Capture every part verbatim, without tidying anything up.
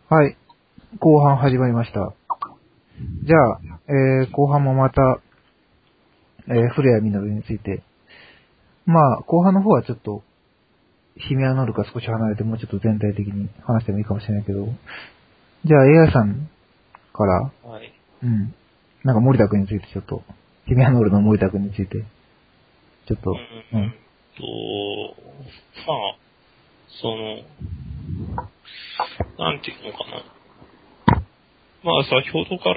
はい。後半始まりました。じゃあ、えー、後半もまた、えー、古谷実について。まあ、後半の方はちょっと、ヒメアノルから少し離れて、もうちょっと全体的に話してもいいかもしれないけど。じゃあ、エーアイ さんから、 はい。 うん。なんか森田君についてちょっと、ヒメアノルの森田君について、ちょっと、 うん、 うん。 と、まあ、その、なんていうのかな。まあ、先ほどから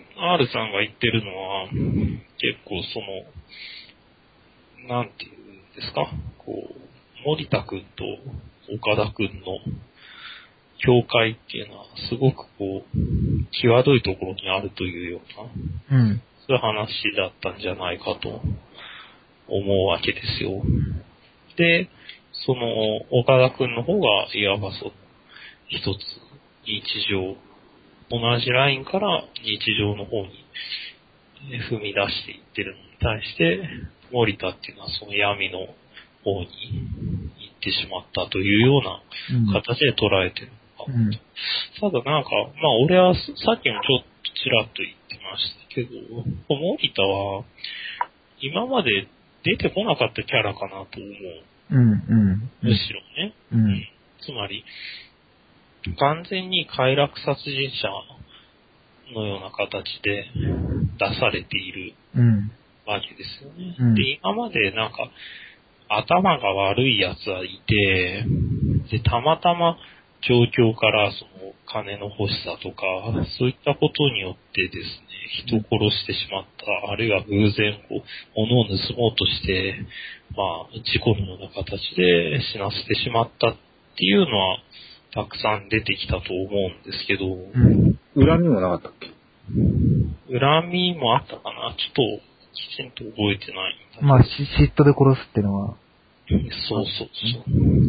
R さんが言ってるのは、結構その、なんていうんですか、こう、森田くんと岡田くんの境界っていうのは、すごくこう、際どいところにあるというような、 うん。 そういう話だったんじゃないかと思うわけですよ。で、その、岡田くんの方が、いわばその、一つ、日常、同じラインから日常の方に踏み出していってるのに対して、森田っていうのはその闇の方に行ってしまったというような形で捉えてるのかも、 うん。 ただなんか、まあ俺はさっきもちょっとちらっと言ってましたけど、森田は今まで出てこなかったキャラかなと思う。 うん。うん。 むしろね。 うん。 つまり、完全に快楽殺人者のような形で出されているわけですよね。 うん。 で、今までなんか、頭が悪い奴はいて、で、たまたま状況からその金の欲しさとか、そういったことによってですね、人を殺してしまった、あるいは偶然こう、物を盗もうとして、まあ、事故のような形で死なせてしまったっていうのは、たくさん出てきたと思うんですけど、うん、 恨みもなかったっけ？ 恨みもあったかな、ちょっときちんと覚えてないんだけど。 まあ、嫉妬で殺すっていうのは、 そうそうそう。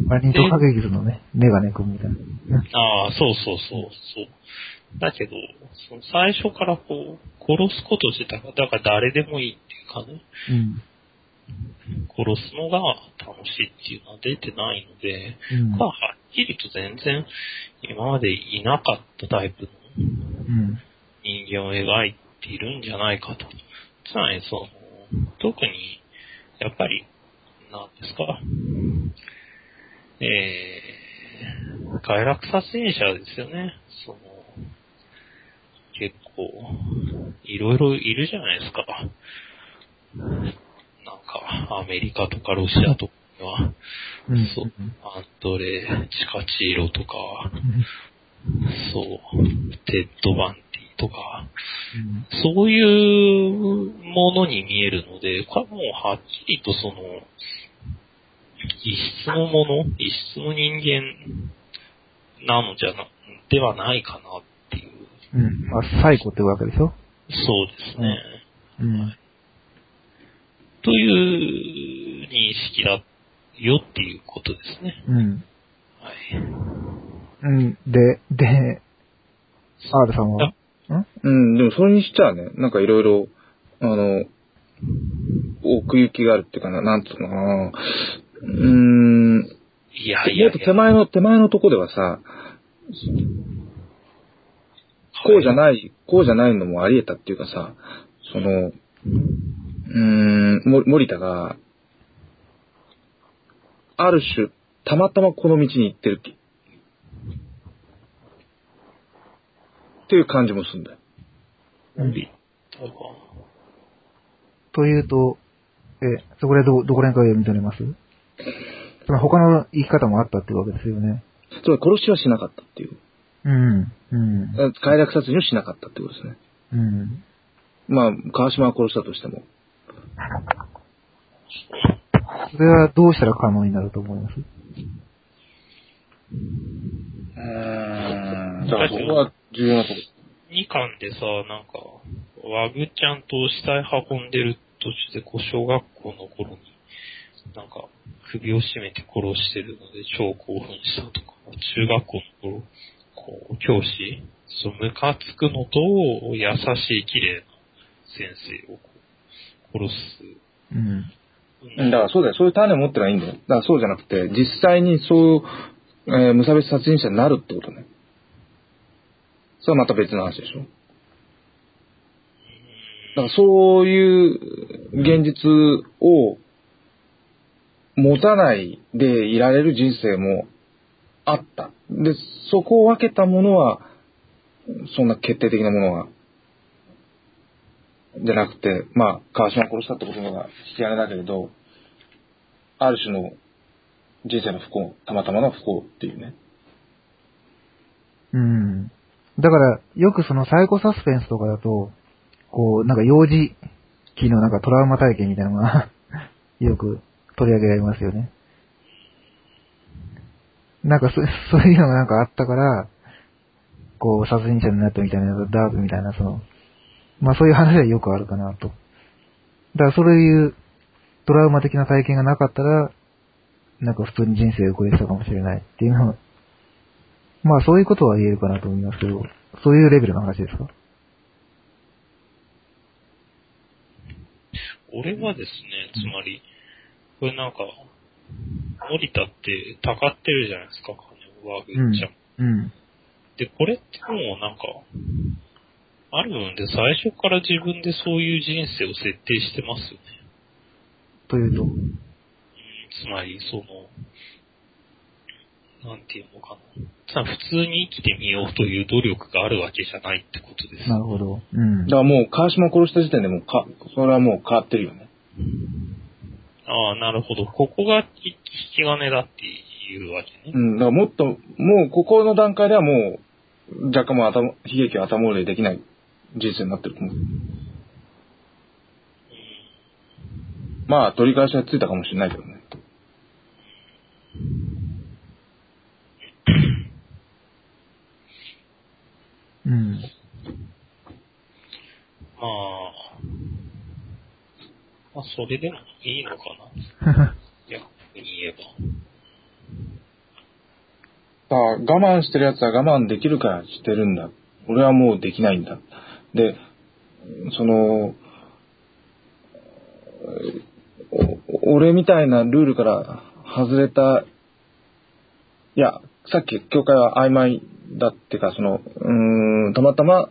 まあ、二度過激のね、メガネ君みたいな。 ああ、そうそうそうそう。だけど、その最初からこう、殺すこと自体が、だから誰でもいいっていうかね、 うん。 殺すのが楽しいっていうのは出てないので、 うん、 まあ、はっきりと全然今までいなかったタイプの人間を描いているんじゃないかと。つまりその、特に、やっぱり、なんですか、えー、快楽殺人者ですよね。その、結構、いろいろいるじゃないですか。なんか、アメリカとかロシアとかには、 うん、 そう、アンドレ・チカチーロとか、そう、テッド・バンティとか、うん、そういうものに見えるので、これはもうはっきりとその、異質のもの、異質の人間なのじゃな、ではないかなっていう。 うん。まあ、サイコってわけでしょ？ そうですね。 うん。はい、 という認識だよっていうことですね。 うん。 はい。 うん。で、で、R さんは？ んうん、でもそれにしちゃね、なんかいろいろ、あの、奥行きがあるっていうかな、なんつうのかな。うーん。 いやいやいや。 もっと手前の、手前のとこではさ、こうじゃない、こうじゃないのもあり得たっていうかさ、その、うーん、森田が、ある種、たまたまこの道に行ってるっていう感じもするんだよ。 森田が。 というと、え、そこでど、どこら辺から読み取れます？その他の生き方もあったっていうわけですよね。 つまり殺しはしなかったっていう。 うん。うん。 快楽殺人をしなかったってことですね。 うん。 まあ、川島は殺したとしても。 それはどうしたら可能になると思います？ うーん。だからそこは重要なところ。 にかんでさ、なんか、ワグちゃんと死体運んでる途中で、こう、小学校の頃に、なんか、首を絞めて殺してるので超興奮したとか、中学校の頃、こう、教師、そう、ムカつくのと、優しい綺麗な先生をこう殺す。 うん。 だからそうだよ。そういう種を持ってないいんだよ。だからそうじゃなくて、実際にそう、えー、無差別殺人者になるってことね。 それはまた別の話でしょ。だからそういう現実を持たないでいられる人生もあった。で、そこを分けたものは、そんな決定的なものは、じゃなくて、まあ、川島を殺したってことが引き金だけれど、ある種の人生の不幸、たまたまの不幸っていうね。 うん。だから、よくそのサイコサスペンスとかだと、こう、なんか幼児期のなんかトラウマ体験みたいなのがよく取り上げられますよね。なんかそ、そういうのがなんかあったから、こう、殺人者になったみたいな、ダークみたいな、その、まあそういう話はよくあるかなと。だからそういうトラウマ的な体験がなかったら、なんか普通に人生を送れてたかもしれないっていうのは、まあそういうことは言えるかなと思いますけど、そういうレベルの話ですか？ 俺はですね、つまり、これなんか、森田ってたかってるじゃないですか、金を奪うっちゃ。 うん。うん。 で、これってもうなんか、あるので最初から自分でそういう人生を設定してますよね。 というと。 つまり、その、なんていうのかな。普通に生きてみようという努力があるわけじゃないってことです。 なるほど。うん。 だからもう川島を殺した時点でもうか、それはもう変わってるよね。 ああ、なるほど。ここが引き金だっていうわけね。 うん、だからもっと、もうここの段階ではもう、若干もう頭、悲劇を頭でできない人生になってると思う。まあ、取り返しはついたかもしれないけどね。 うん。 まあ、まあ、それでもいいのかな。逆に言えば。 だから我慢してる奴は我慢できるからしてるんだ。俺はもうできないんだ。で、その、お俺みたいなルールから外れた、いや、さっき教会は曖昧だっていうか、その、うーん、たまたま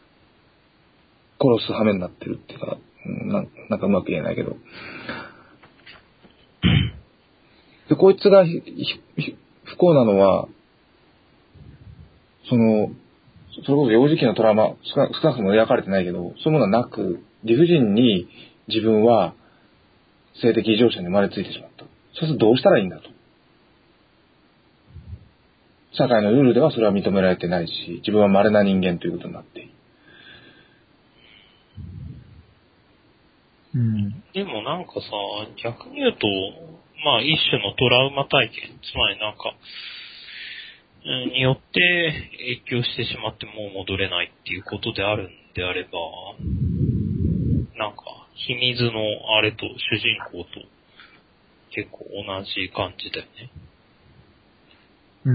殺す羽目になってるっていうか、ななんかうまく言えないけど。で、こいつがひひ不幸なのは、その、それこそ幼児期のトラウマ、少な少なくとも描かれてないけど、そういうものはなく、理不尽に自分は性的異常者に生まれついてしまった。そうするとどうしたらいいんだと。社会のルールではそれは認められてないし、自分は稀な人間ということになっている。 うん。 でもなんかさ、逆に言うと、まあ一種のトラウマ体験、つまりなんか、うんによって影響してしまってもう戻れないっていうことであるんであれば、なんか、秘密のあれと主人公と結構同じ感じだよね。 うん。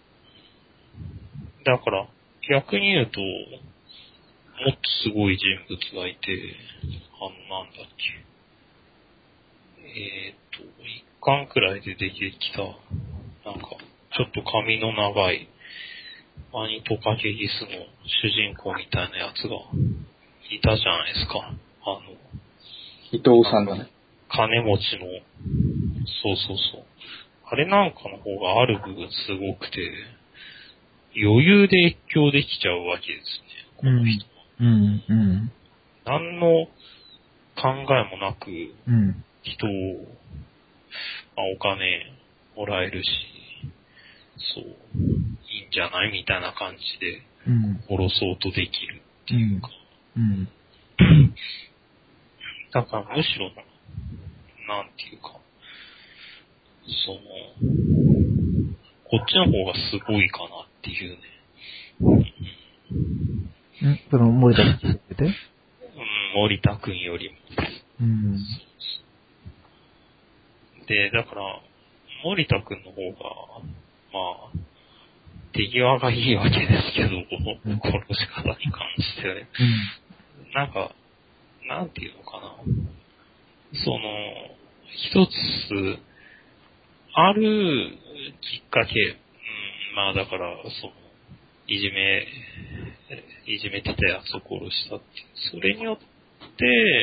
だから、逆に言うと、もっとすごい人物がいて、あの、なんだっけ。えーっと、一巻くらいで出てきた、なんか、ちょっと髪の長い、ワニトカゲギスの主人公みたいなやつがいたじゃないですか。あの、 伊藤さんがね。 金持ちの、そうそうそう。あれなんかの方がある部分すごくて、余裕で越境できちゃうわけですね、この人は。 うん。うん。 何の考えもなく、 うん。 人を、まあ、お金もらえるし、そう、いいんじゃないみたいな感じで、殺そうとできるっていうか。 うん。うん。 だからむしろ、なんていうか、その、こっちの方がすごいかなっていうね。 んその、森田って言っててうん、森田くんよりも。 うん。 で、だから、森田くんの方が、まあ、手際がいいわけですけど、この殺し方に関してはね。 うん。 なんか、なんていうのかな。その、一つ、あるきっかけ、うん、まあだから、その、いじめいじめてたやつを殺したっていう。それによって、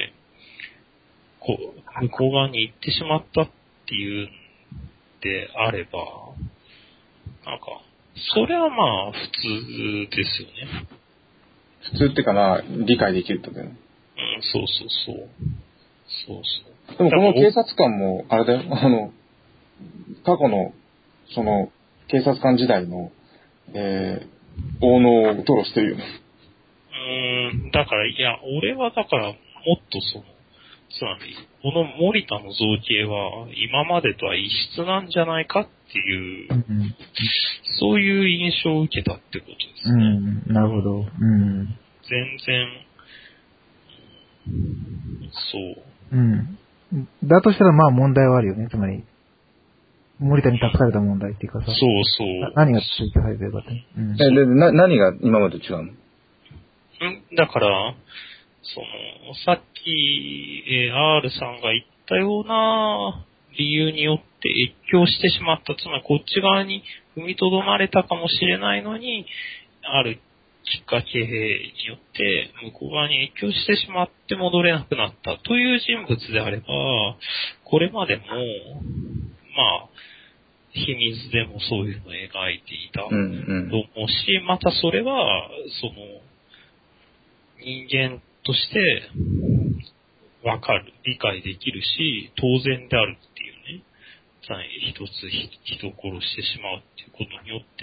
こう、向こう側に行ってしまったっていうんであれば、なんか、それはまあ、普通ですよね。 普通っていうかまあ、理解できるってことだよね。 うん、そうそうそう。そうそう。 でもこの警察官も、あれだよ、あの、過去の、その、警察官時代の、えー、王能を吐露してるよね。 うーん、だから、いや、俺はだから、もっとその、つまり、この森田の造形は、今までとは異質なんじゃないかっていう、 うん、 そういう印象を受けたってことですね。 うん、なるほど。うん。 全然、そう。 うん。だとしたらまあ問題はあるよね。つまり、森田に託された問題っていうかさ。 そうそう。 何が追求されてるかって。うん。 え、で、な、何が今まで違うの？ んだから、その、さっき、えー、R さんが言ったような理由によって越境してしまった。つまりこっち側に踏みとどまれたかもしれないのに、あるきっかけによって向こう側に越境してしまって戻れなくなったという人物であれば、これまでも、まあ、秘密でもそういうのを描いていたとうんうん思うし、またそれは、その、人間としてわかる、理解できるし、当然であるっていうね、一つ人を殺してしまうっていうことによって、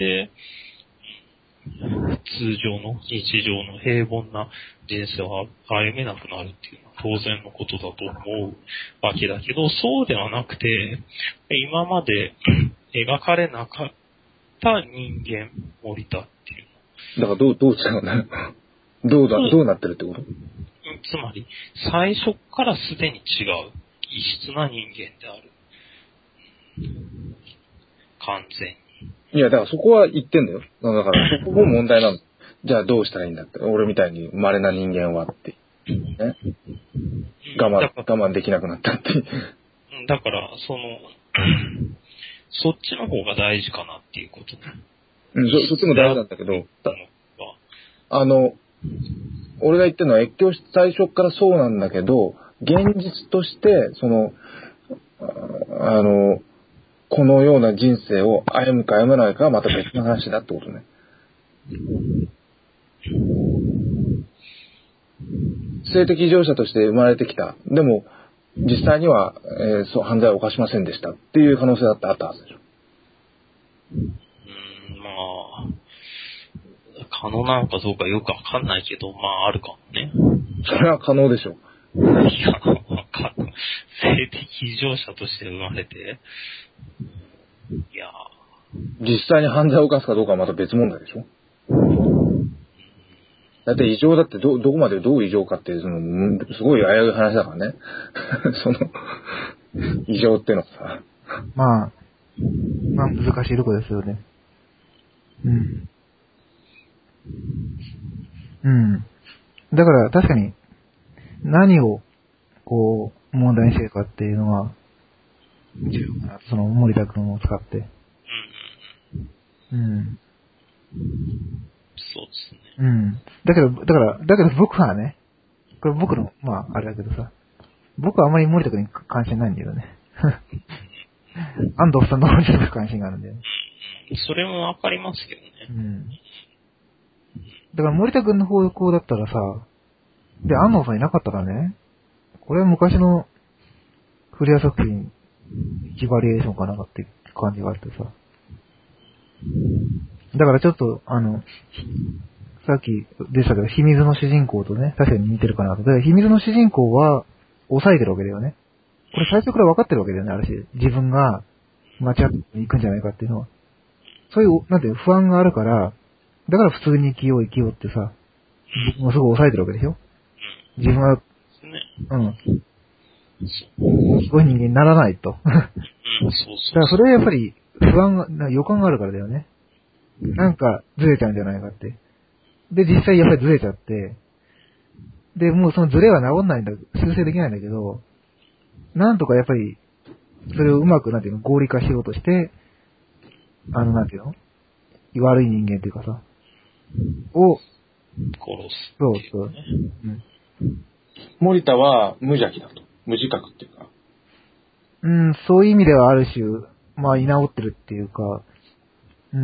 通常の日常の平凡な人生を歩めなくなるっていうのは当然のことだと思うわけだけど、そうではなくて、今まで描かれなかった人間、森田っていうだからどう、どう違うんだよ。どうだ、どうなってるってこと？ つまり、最初からすでに違う、異質な人間である。完全に。 いや、だからそこは言ってんだよ。だからそこも問題なの。じゃあどうしたらいいんだって。俺みたいに稀な人間はって。ね。我慢、我慢できなくなったって。 だから、その、そっちの方が大事かなっていうことね。 うん、そ、そっちも大事なんだけど、あの、俺が言ってるのは越境し最初からそうなんだけど、現実として、その、あの、このような人生を歩むか歩まないかはまた別の話だってことね。性的異常者として生まれてきた。でも、実際には、えー、そう、犯罪を犯しませんでしたっていう可能性だってあったはずでしょ。 うーん、まあ、可能なのかどうかよくわかんないけど、まああるかもね。 それは可能でしょ。 いや、わかんない。性的異常者として生まれて、いや、 実際に犯罪を犯すかどうかはまた別問題でしょ。だって異常だってど、どこまでどう異常かっていう、その、すごい危うい話だからね。その、異常ってのはさ。 まあ、まあ難しいとこですよね。うん。うん。だから確かに、何を、こう、問題にしてるかっていうのは、重要かな。その森田君を使って。うん。 そうですね。 うん。だけど、だから、だけど僕はね、これ僕の、まあ、あれだけどさ、僕はあまり森田君に関心ないんだよね。安藤さんの方に関心があるんだよね。 それもわかりますけどね。 うん。だから森田君の方向だったらさ、で、安藤さんいなかったらね、これは昔のクリア作品、一バリエーションかなんかって感じがあってさ。だからちょっと、あの、さっきでしたけど、秘密の主人公とね、確かに似てるかなと。で、秘密の主人公は抑えてるわけだよね。これ最初から分かってるわけだよね、ある種。自分が間違っていくんじゃないかっていうのは。そういう、なんていう不安があるから、だから普通に生きよう生きようってさ、もうすぐ抑えてるわけでしょ。自分は、うん。すごい人間にならないと。 うん、そうそう。 だからそれはやっぱり不安が、予感があるからだよね。なんかずれちゃうんじゃないかって。で、実際やっぱりずれちゃって、で、もうそのずれは治んないんだ、修正できないんだけど、なんとかやっぱり、それをうまく、なんていうの、合理化しようとして、あの、なんていうの悪い人間っていうかさ、を、 すそうっていうそう。 ね。 うん。 森田は無邪気だと。無自覚っていうか。 うん、そういう意味ではある種、まあ、居直ってるっていうか、うん。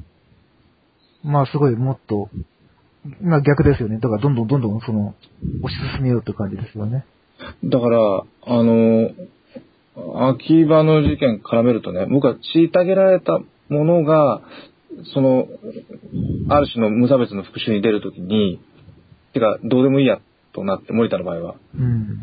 まあ、すごいもっと、まあ逆ですよね。だからどんどんどんどんその、推し進めようって感じですよね。 だから、あの、秋葉の事件絡めるとね、僕は虐げられたものが、その、ある種の無差別の復讐に出るときに、てか、どうでもいいやとなって、森田の場合は、 うん。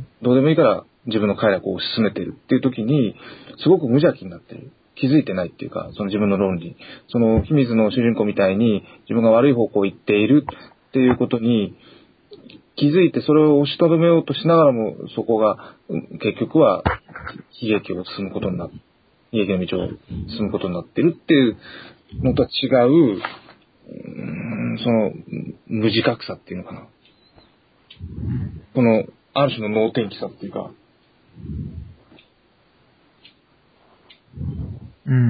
どうでもいいから自分の快楽を推し進めてるっていうときに、すごく無邪気になってる。気づいてないっていうか、その自分の論理。その、秘密の主人公みたいに、自分が悪い方向を行っているっていうことに、気づいてそれを押しとどめようとしながらも、そこが、結局は、悲劇を進むことになって、悲劇の道を進むことになってるっていうのとは違う、うーんその、無自覚さっていうのかな。この、ある種の能天気さっていうか、 うん、うん。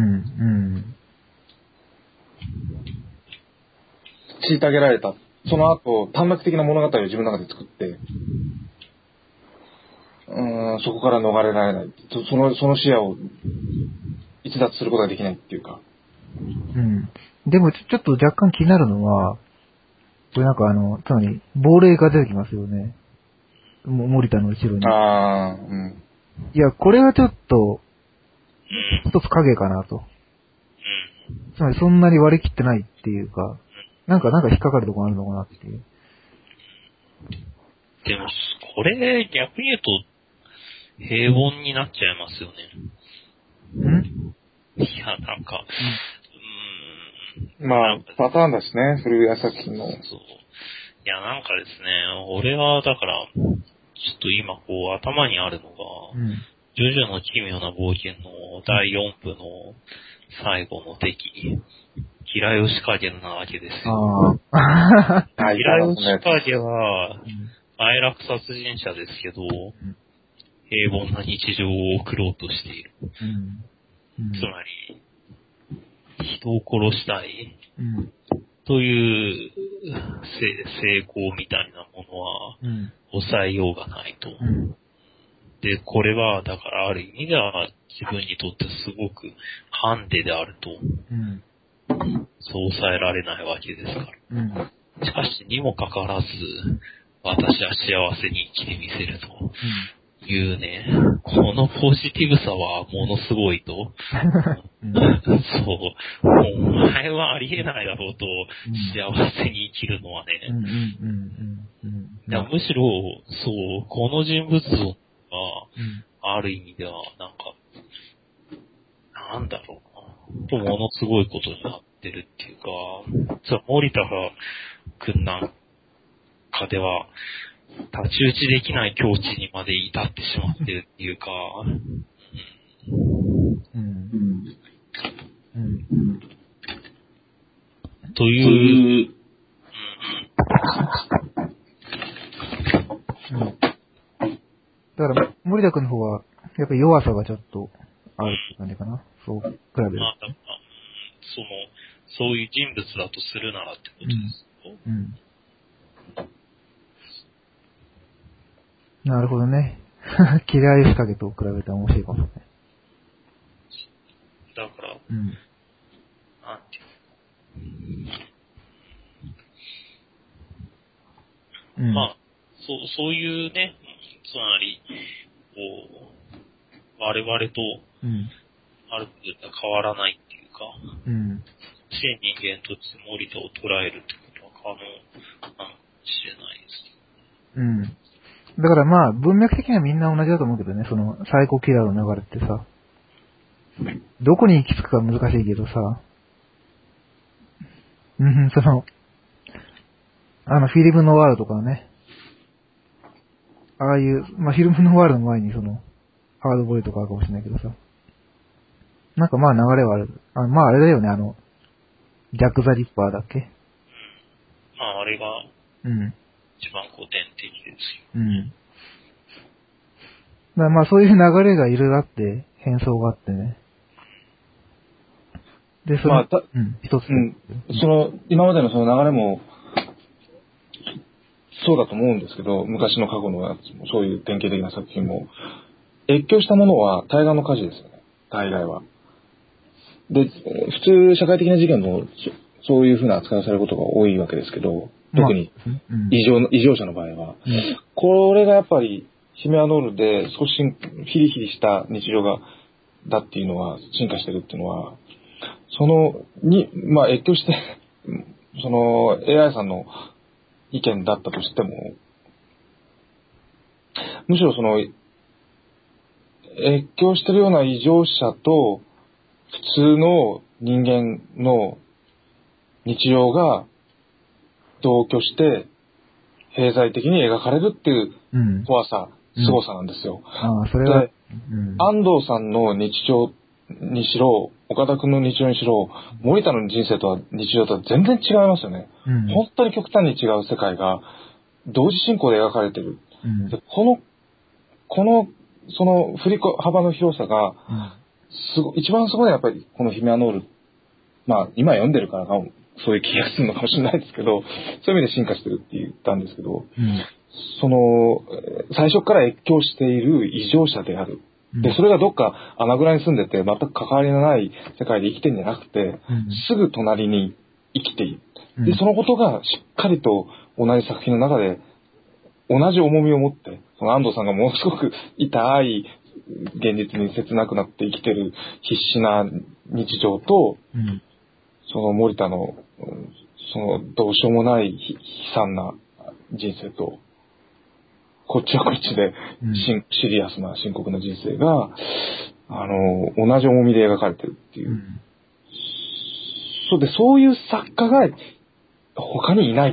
虐げられた。その後、短絡的な物語を自分の中で作って、うーん、そこから逃れられない。そその、その視野を逸脱することができないっていうか。 うん。でもちょ、ちょっと若干気になるのは、これなんかあの、つまり、亡霊が出てきますよね。も森田の後ろに。 ああ、うん。 いや、これはちょっと、 うん。 一つ影かなと。 うん。 つまりそんなに割り切ってないっていうか、なんか、なんか引っかかるとこあるのかなっていう。 でも、これ、逆に言うと、平凡になっちゃいますよね。 んいや、なんか、うーん。 まあなんか、 パターンだしね、古谷作品の。 そう。いや、なんかですね、俺は、だから、ちょっと今、こう、頭にあるのが、 うん。 ジョジョの奇妙な冒険のだいよん部の最後の敵、キラヨシカゲなわけですよ。 ああ。 あキラヨシね。 カゲは、 うん愛楽殺人者ですけど、 ん平凡な日常を送ろうとしている。 うん。うんつまり、人を殺したいうん。 というせ成功みたいなものはうん。 抑えようがないと。 うん。 で、これは、だからある意味では自分にとってすごくハンデであると、 うん。 そう抑えられないわけですから。 うん。 しかし、にもかかわらず、私は幸せに生きてみせるというね、このポジティブさはものすごいと。 うん。 そう。お前はありえないだろうと、幸せに生きるのはね。 うん。うん。うん。うん。 いやむしろ、そう、この人物像が、ある意味では、なんか、なんだろうな。ものすごいことになってるっていうか、そう森田が、くんなんかでは、太刀打ちできない境地にまで至ってしまってるっていうか、 うん。うん。 という、 うん。だから、森田君の方は、やっぱり弱さがちょっとあるって感じかな。そう、比べる。 まあ、だから、その、そういう人物だとするならってことですよ。 うん。うんなるほどね。キラー仕掛けと比べたら面白いかもしれない。 だから、 うん。 なんていううん。 まあ、そう、そういうね、つまり、こう、我々と、 うん。 ある程度変わらないっていうか、 うん。 真人間として森田を捉えるってことは可能なのかもしれないです。 うん。だからまあ、文脈的にはみんな同じだと思うけどね、その、サイコキラーの流れってさ、どこに行き着くか難しいけどさ、うん、その、あの、フィルムノワールとかね、ああいう、まあ、フィルムノワールの前にその、ハードボイルとかあるかもしれないけどさ、なんかまあ流れはある。あまああれだよね、あの、ジャック・ザ・リッパーだっけまあ、あれがうん。 一番古典的ですよ。 うん。だからまあそういう流れがいろいろあって、変装があってね。で、その、 まあたうん、一つ。 うん。その、今までのその流れも、 そうだと思うんですけど、昔の過去のやつも、そういう典型的な作品も、越境したものは対岸の火事ですよね。大概は。で、普通社会的な事件もそそういうふうな扱いをされることが多いわけですけど、特に異常の、異常者の場合は、うん、これがやっぱりヒメアノールで少しヒリヒリした日常がだっていうのは進化してるっていうのは、そのにまあ越境してその エーアイ さんの意見だったとしても、むしろその越境してるような異常者と普通の人間の日常が同居して平在的に描かれるっていう怖さ、うん、凄さなんですよ。 うん、あそれは、 で、うん、安藤さんの日常にしろ、岡田くんの日常にしろ、森田の人生とは日常とは全然違いますよね。うん、本当に極端に違う世界が同時進行で描かれてる。うん、でこの、この、その振り幅の広さが、すご一番すごいのはやっぱりこのヒメアノール。まあ今読んでるからかも。そういう気がするのかもしれないですけど、そういう意味で進化してるって言ったんですけど、うん、その、最初から越境している異常者である。うん、で、それがどっか穴蔵に住んでて全く関わりのない世界で生きてるんじゃなくて、うん、すぐ隣に生きている。で、そのことがしっかりと同じ作品の中で同じ重みを持って、その安藤さんがものすごく痛い現実に切なくなって生きてる必死な日常と、うんその森田の、そのどうしようもない悲惨な人生と、こっちはこっちで、うん、シリアスな深刻な人生が、あの、同じ重みで描かれてるっていう。うん、そうで、そういう作家が他にいない。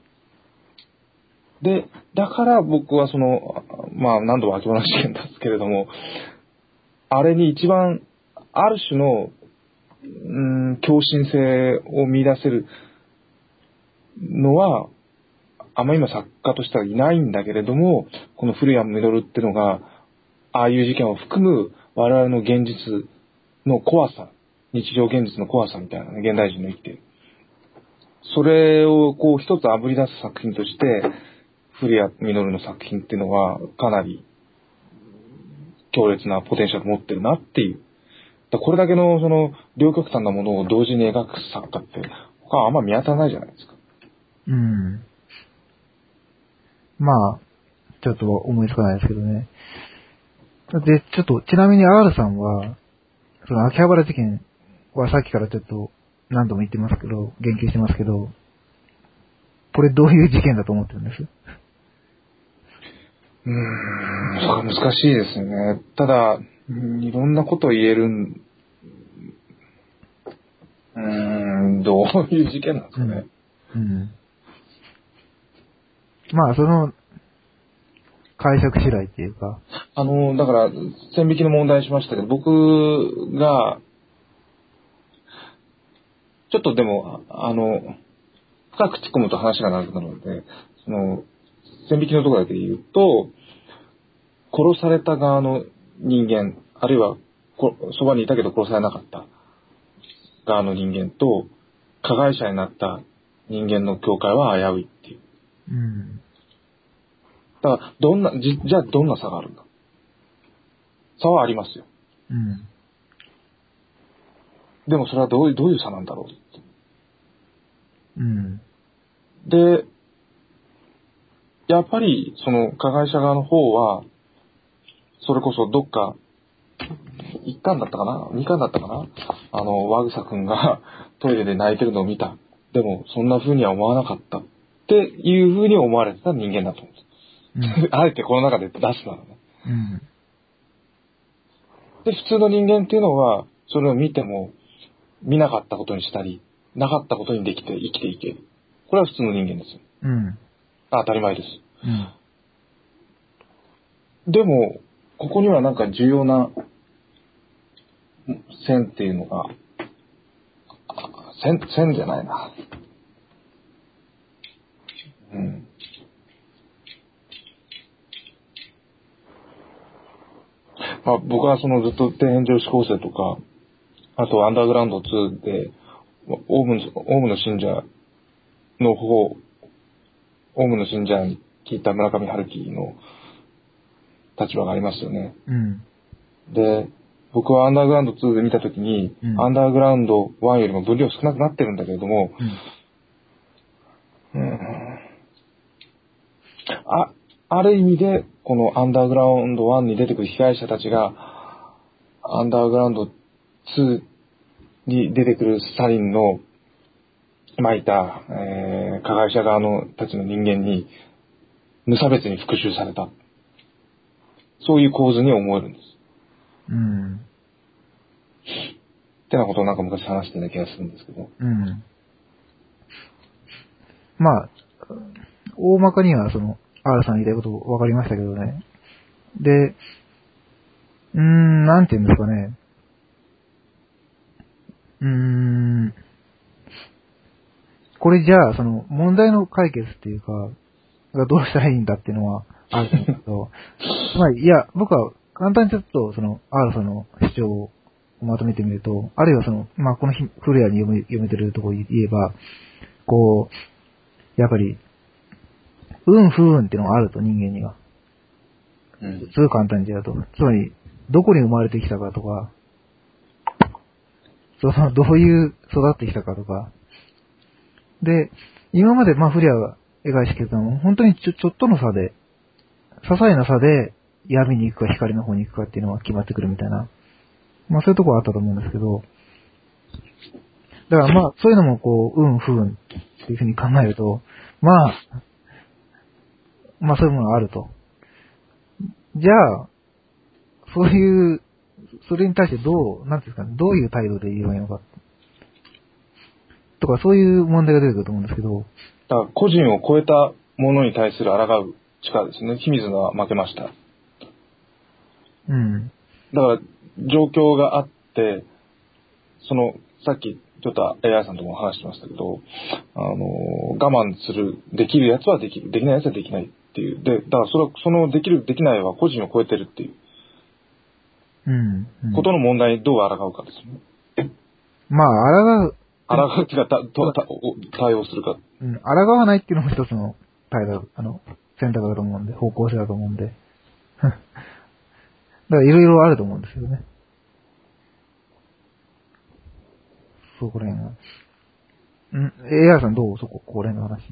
で、だから僕はその、まあ何度も秋葉原事件ですけれども、あれに一番、ある種の、うーん狂信性を見出せるのはあんま今作家としてはいないんだけれども、この古谷実っていうのがああいう事件を含む我々の現実の怖さ、日常現実の怖さみたいなね、現代人の生きているそれをこう一つあぶり出す作品として古谷実の作品っていうのはかなり強烈なポテンシャルを持ってるなっていう。これだけのその両極端なものを同時に描く作家って他はあんま見当たらないじゃないですか。 うん。まあ、ちょっと思いつかないですけどね。で、ちょっと、ちなみに R さんは、その秋葉原事件はさっきからちょっと何度も言ってますけど、言及してますけど、これどういう事件だと思ってるんです？ うーん、それ難しいですよね。ただ、いろんなことを言えるん、うーん、どういう事件なんですかね。うん。うん、 まあ、その、解釈次第っていうか。 あの、だから、線引きの問題しましたけど、僕が、ちょっとでも、あの、深く突っ込むと話が長くなるので、その、線引きのところだけで言うと、殺された側の人間、あるいはそばにいたけど殺されなかった側の人間と、加害者になった人間の境界は危ういっていう。うん、だから、どんな、じ、じゃあどんな差があるんだ？差はありますよ。うん、でもそれはどういう、どういう差なんだろうって。うん、で、やっぱりその加害者側の方は、それこそどっか、一巻だったかな二巻だったかなあの、和草くんがトイレで泣いてるのを見た。でも、そんな風には思わなかった。っていう風に思われてた人間だと思うんです。うん、あえてこの中で出すならね。うん、で、普通の人間っていうのは、それを見ても、見なかったことにしたり、なかったことにできて生きていける。これは普通の人間ですよ。うん、当たり前です。うん、でも、ここにはなんか重要な線っていうのが、線、線じゃないな。うん。まあ僕はそのずっと底辺女子高生とか、あとアンダーグラウンドツーで、オウムの、オウムの信者の方オウムの信者に聞いた村上春樹の立場がありますよね。 うん。 で、僕はアンダーグラウンドツーで見たときに、 うん、 アンダーグラウンドワンよりも分量少なくなってるんだけれども、うんうん、あ、ある意味で、このアンダーグラウンドワンに出てくる被害者たちが、アンダーグラウンドツーに出てくるスタリンのまいた、えー、加害者側のたちの人間に無差別に復讐された。そういう構図に思えるんです。 うん。 ってなことをなんか昔話してた気がするんですけど。 うん。まあ、大まかにはその、R さん言いたいこと分かりましたけどね。で、うーん、なんて言うんですかね。うーん。これじゃあ、その、問題の解決っていうか、がどうしたらいいんだっていうのはあるんですけど、まあ、いや、僕は簡単にちょっと、その、R さんの主張をまとめてみると、あるいはその、まあ、この古谷に読め読めてるところを言えば、こう、やっぱり、運不運っていうのがあると、人間には。 うん、 すごい簡単に言うと。つまり、どこに生まれてきたかとか、その、どういう育ってきたかとか。で、今まで、まあ、古谷が描いてきたのは、本当にちょ、ちょっとの差で、些細な差で闇に行くか光の方に行くかっていうのが決まってくるみたいな。まあ、そういうところはあったと思うんですけど、だからまあ、そういうのもこう、運不運っていうふうに考えると、まあ、まあそういうものがあると。じゃあ、そういう、それに対してどう、なんていうんですかね、どういう態度で言えばいいのか。とか、そういう問題が出てくると思うんですけど。 だから個人を超えたものに対する抗う力ですね。秘密が負けました。 うん。 だから、状況があって、その、さっき、ちょっと エーアイ さんとも話してましたけど、あの、我慢する、できるやつはできる、できないやつはできないっていう。で、だからそれ、そのできる、できないは個人を超えてるっていう。 うん。うん、 ことの問題にどう抗うかですね。 まあ、抗う。 抗うっていうか、たとた対応するか。 うん。抗わないっていうのも一つの態度、あの、選択だと思うんで、方向性だと思うんで。だからいろいろあると思うんですよね。そこら辺が。うん、エーアイ さんどうそこ、ここら辺の話。 うーん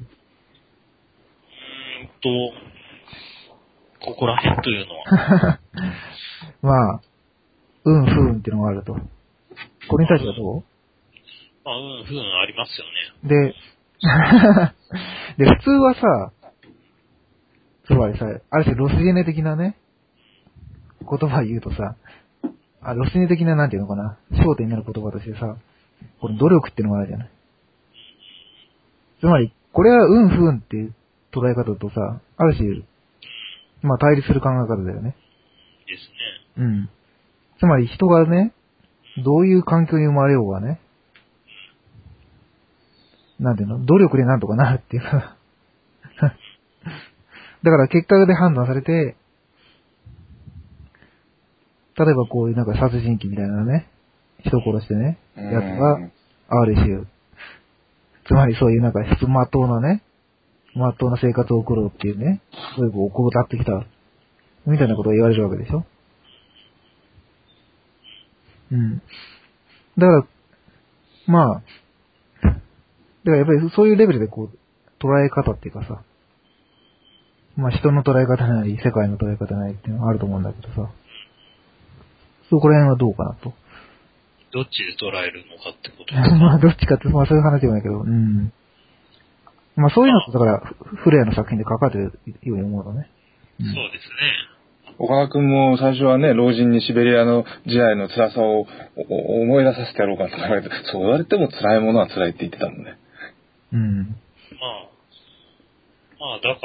と、ここら辺というのは。 まあ、運不運っていうのがあると。これに対してはどう？ まあ、運不運ありますよね。 で、で、普通はさ、つまりさ、ある種ロスジェネ的なね、言葉を言うとさ、あ、ロスジェネ的ななんていうのかな、焦点になる言葉としてさ、この努力っていうのがあるじゃない。つまり、これは運不運っていう捉え方とさ、ある種、まあ対立する考え方だよね。 ですね。 うん。つまり人がね、どういう環境に生まれようがね、なんていうの、努力でなんとかなるっていうかだから結果で判断されて、例えばこういうなんか殺人鬼みたいなね、人を殺してね、やつが、ある種、つまりそういうなんか普通まっとうなね、まっとうな生活を送ろうっていうね、そういうこう、怠ってきた、みたいなことを言われるわけでしょ。うん。だから、まあ、だからやっぱりそういうレベルでこう、捉え方っていうかさ、まあ人の捉え方なり、世界の捉え方なりっていうのがあると思うんだけどさ、そこら辺はどうかなと。 どっちで捉えるのかってことまあどっちかって、まあそういう話でもないけど、うん。まあそういうのとだから、フレアの作品で書かれてるように思うのね。 うん、そうですね。 岡田くんも最初はね、老人にシベリアの時代の辛さを思い出させてやろうかって考えて、そう言われても辛いものは辛いって言ってたもんね。 うん。 まあ、まあだから、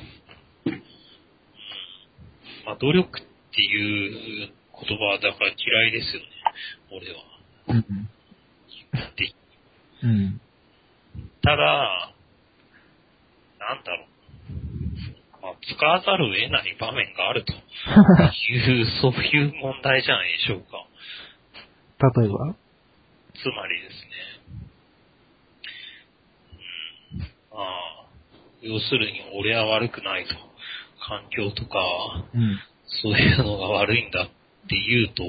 まあ努力っていう言葉はだから嫌いですよね、俺は。 うん。 でうん。 ただ、なんだろう。まあ、使わざるを得ない場面があるという、そういう問題じゃないでしょうか。 例えば？ つまりですね、うん、まあ、 要するに俺は悪くないと。環境とか、 うん。 そういうのが悪いんだって言うと、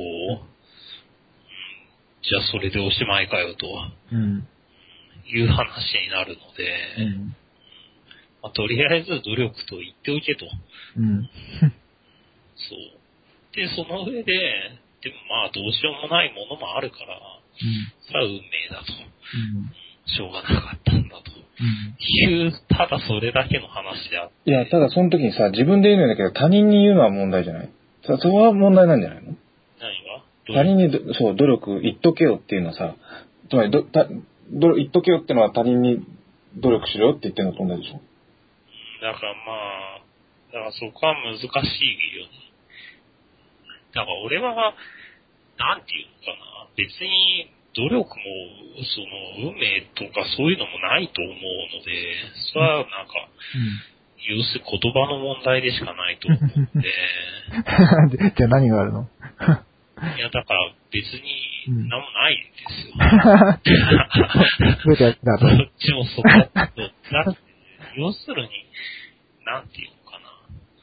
じゃあそれでおしまいかよとうん。 いう話になるので、 うん。 まあ、とりあえず努力と言っておけと。 うん。 そう。で、その上で、でもまあどうしようもないものもあるから、それは運命だと。しょうがなかったんだと。いう、ただそれだけの話であって。 いや、ただその時にさ、自分で言うんだけど他人に言うのは問題じゃない？そそこは問題なんじゃないの？ 何が？ 他人にど、そう、努力言っとけよっていうのはさ、つまりど、た、ど、言っとけよってのは他人に努力しろよって言ってるのと同じでしょ？ だからまあ、だからそこは難しいよね。だから俺は、なんていうのかな、別に努力も、その、運命とかそういうのもないと思うので、それはなんか、うん、要するに言葉の問題でしかないと思うんで。 じゃあ何があるの？ いや、だから別に何もないですよ。 どっちもそこだと。だって要するに、なんていうのかな。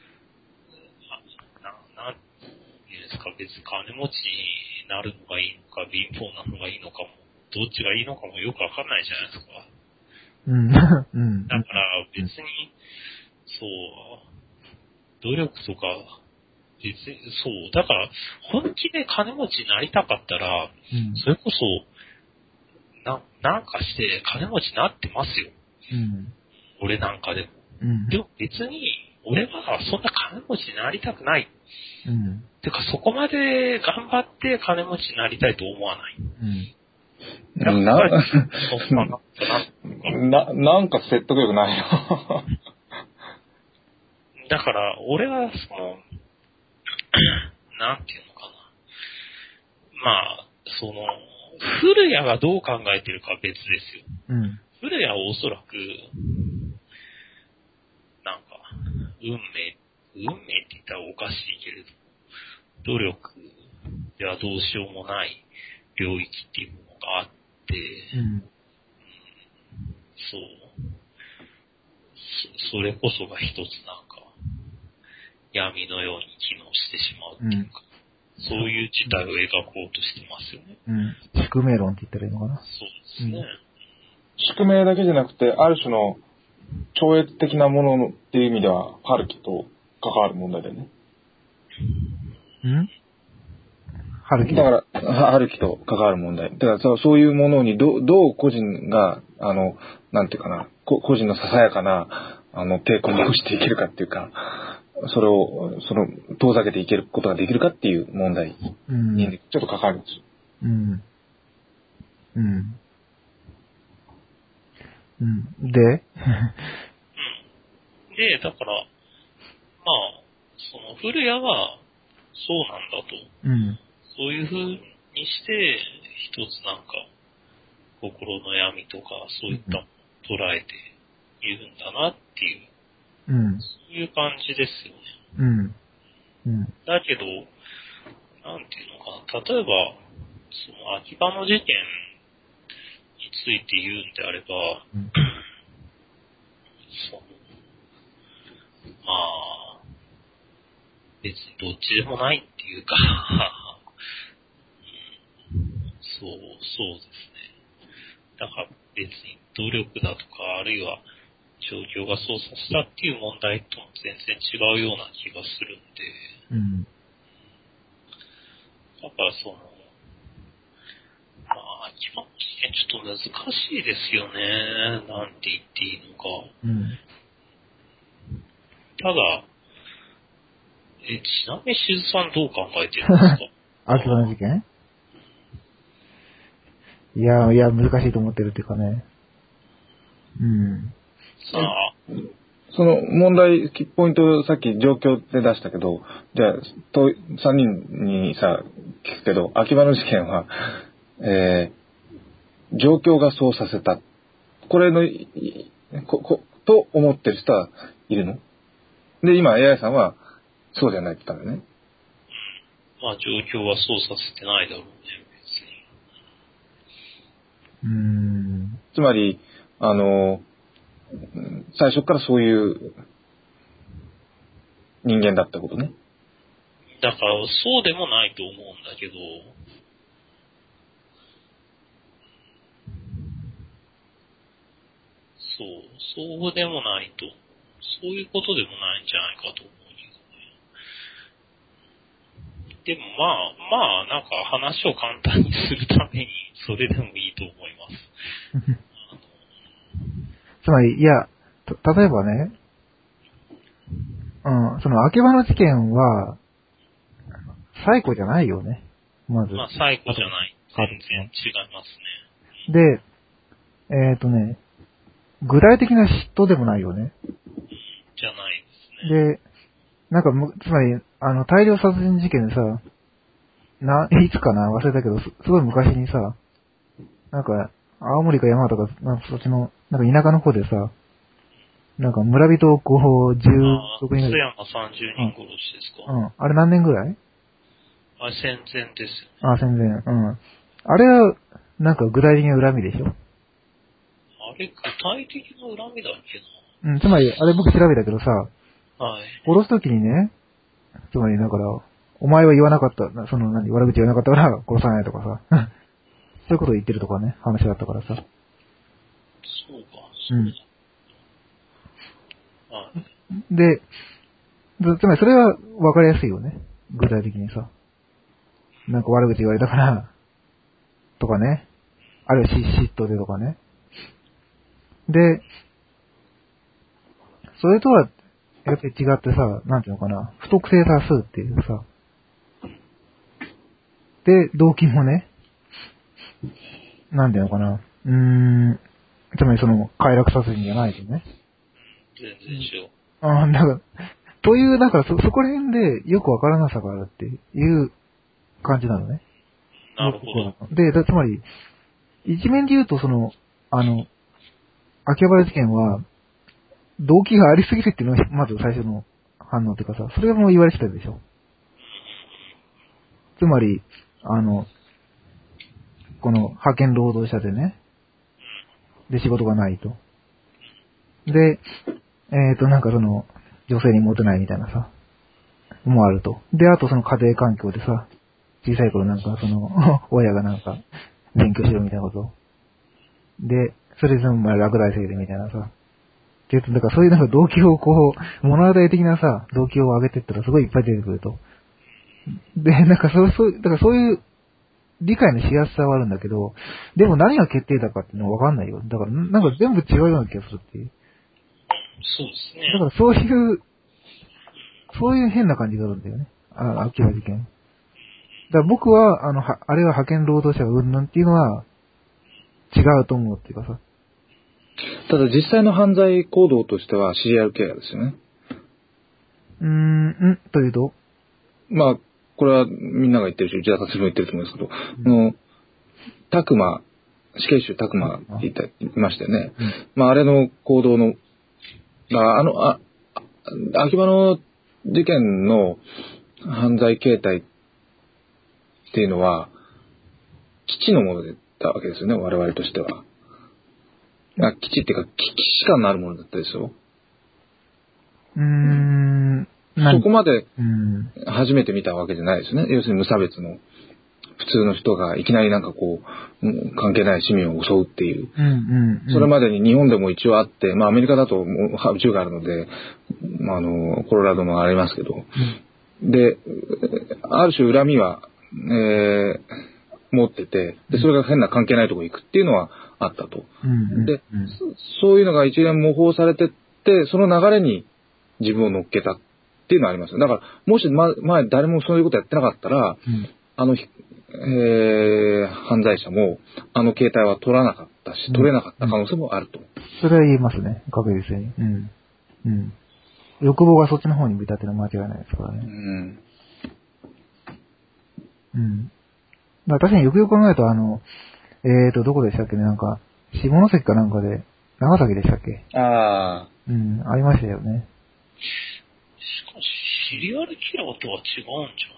な、なんていうんですか、別に金持ちになるのがいいのか、貧乏なのがいいのかも、どっちがいいのかもよくわかんないじゃないですか。 うん。 だから別に、そう、努力とか、別に、そう、だから、本気で金持ちになりたかったら、うん、それこそ、な、なんかして金持ちになってますよ。うん、俺なんかでも。うん、でも別に、俺はそんな金持ちになりたくない。うん、てか、そこまで頑張って金持ちになりたいと思わない。うん、だから、 な、な、なんか説得力ないよ。 だから、俺は、その、なんていうのかな。まあ、その、古谷がどう考えてるかは別ですよ。うん、古谷はおそらく、なんか、運命、運命って言ったらおかしいけれど、努力ではどうしようもない領域っていうものがあって、うん、そうそ。それこそが一つなんか、闇のように機能してしまうっていうか、うん、そういう事態を描こうとしてますよね。 うん。宿命論って言ったらいいのかな。 そうですね。うん、 宿命だけじゃなくて、ある種の超越的なものっていう意味では、春樹と関わる問題だよね。 ん？春樹だから、春樹と関わる問題。だからそう、そういうものにど、どう個人が、あの、なんていうかな、個人のささやかな、あの、抵抗をしていけるかっていうか、それを、その、遠ざけていけることができるかっていう問題に、ちょっと関わるんですよ。 うん。うん。うん。でうん。 で、だから、まあ、その、古谷は、そうなんだと。うん。そういう風にして、一つなんか、心の闇とか、そういった捉えているんだなっていう、うん、そういう感じですよね。うんうん、だけど、なんていうのかな、例えば、その秋葉の事件について言うんであれば、うん、そのまあ、別にどっちでもないっていうか、そう、そうですね。だから別に努力だとか、あるいは状況がそうさせたっていう問題とも全然違うような気がするんで、うん、だからその、まあ、一番ちょっと難しいですよね。なんて言っていいのか。うん、ただ、え、ちなみにしずさんどう考えてるんですか？ 秋葉の事件？いや、いや、難しいと思ってるっていうかね。うん。 さあ。 その問題、ポイントさっき状況で出したけど、じゃあ、とさんにんにさ、聞くけど、秋葉の事件は、えー、状況がそうさせた。これの、こ、こ、と思ってる人はいるの？で、今、エーアイ さんは、そうじゃないって言ったんだよね。 まあ、状況はそうさせてないだろうね、別に。うーん。 つまり、あの、 最初からそういう人間だったことね。 だから、そうでもないと思うんだけど、そう、そうでもないと、そういうことでもないんじゃないかと思うけどね。でもまあ、まあ、なんか話を簡単にするために、それでもいいと思います。 つまり、いや、た例えばね、うん、その、秋葉の事件は、最古じゃないよね。まず。 まあ、最古じゃない。全然違いますね。で、えっとね、具体的な嫉妬でもないよね。 ね。じゃないですね。 で、なんかむ、つまり、あの、大量殺人事件でさ、な、いつかな忘れたけど、す、すごい昔にさ、なんか、青森か山形か、なんかそっちの、なんか田舎の方でさ、なんか村人をこう、じゅうろくにんああ、津ぐらい。 山さんじゅうにん殺しですか。 うん。あれ何年ぐらい？ あれ戦前ですよ。 あ、戦前。うん。あれは、なんか具体的な恨みでしょ？ あれ、具体的な恨みだっけうん、つまり、あれ僕調べたけどさ、 な。はい。 殺すときにね、つまりだから、お前は言わなかった、なその何、悪口言わなかったから殺さないとかさ、そういうことを言ってるとかね、話だったからさ。 そうか、 うん。 そうだ。はい。 で、つつまりそれは分かりやすいよね。具体的にさ。なんか悪口言われたから、とかね。あるいは嫉妬でとかね。で、それとは、やっぱり違ってさ、なんていうのかな、不特定多数っていうさ。で、動機もね、なんていうのかな、うーん、つまりその、快楽殺人じゃないとね。 全然違う。 ああ、だから、という、だからそ、そこら辺でよくわからなさがあるっていう感じなのね。 なるほど。 で、だつまり、一面で言うと、その、あの、秋葉原事件は、動機がありすぎるっていうのが、まず最初の反応っていうかさ、それも言われてたでしょ。つまり、あの、この派遣労働者でね、で仕事がないと。で、えっと、なんかその、女性にモテないみたいなさ、もあると。で、あとその家庭環境でさ、小さい頃なんかその、親がなんか、勉強しろみたいなこと。で、それでもまあ落第生でみたいなさ。ってだからそういうなんか動機をこう、物語的なさ、動機を上げてったらすごいいっぱい出てくると。で、なんかそう、そう、だからそういう理解のしやすさはあるんだけど、でも何が決定だかっていうのはわかんないよ。だからなんか全部違うような気がするっていう。 そうですね。 だからそういう、そういう変な感じがあるんだよね。あ、秋葉事件。だから僕は、あの、は、あれは派遣労働者がうんぬんっていうのは違うと思うっていうかさ。 ただ実際の犯罪行動としてはシリアルキラーですよね。 うーん、んというとまあ、これはみんなが言ってるし、内田さんも言ってると思うんですけど、うん、の、タクマ、死刑囚タクマって言った言いましたよね。うん、まあ、あれの行動の、まあ、あの、あ、秋葉の事件の犯罪形態っていうのは、基地のものだったわけですよね、我々としては。あ、基地っていうか、危機感のあるものだったでしょ。 うーん。 そこまで初めて見たわけじゃないですね。要するに無差別の普通の人がいきなりなんかこう関係ない市民を襲うっていう。 うんうんうん、 それまでに日本でも一応あって、まあアメリカだと銃があるので、まあ、あのコロラドもありますけど、うん、である種恨みは、えー、持ってて、でそれが変な関係ないところに行くっていうのはあったと。 うんうんうん、 でそういうのが一連模倣されてって、その流れに自分を乗っけたっていうのはありますよ。だから、もし前、ま、誰もそういうことやってなかったら、うん、あの、えー、犯罪者も、あの携帯は取らなかったし、取れなかった可能性もあると。うんうん、 それは言えますね、確実に。うん。うん。欲望がそっちの方に向いたっていうのは間違いないですからね。うん。うん。だから確かによくよく考えると、あの、えーと、どこでしたっけね、なんか、下関かなんかで、長崎でしたっけ？ ああ。 うん、ありましたよね。 しかし、シリアルキラーとは違うんじ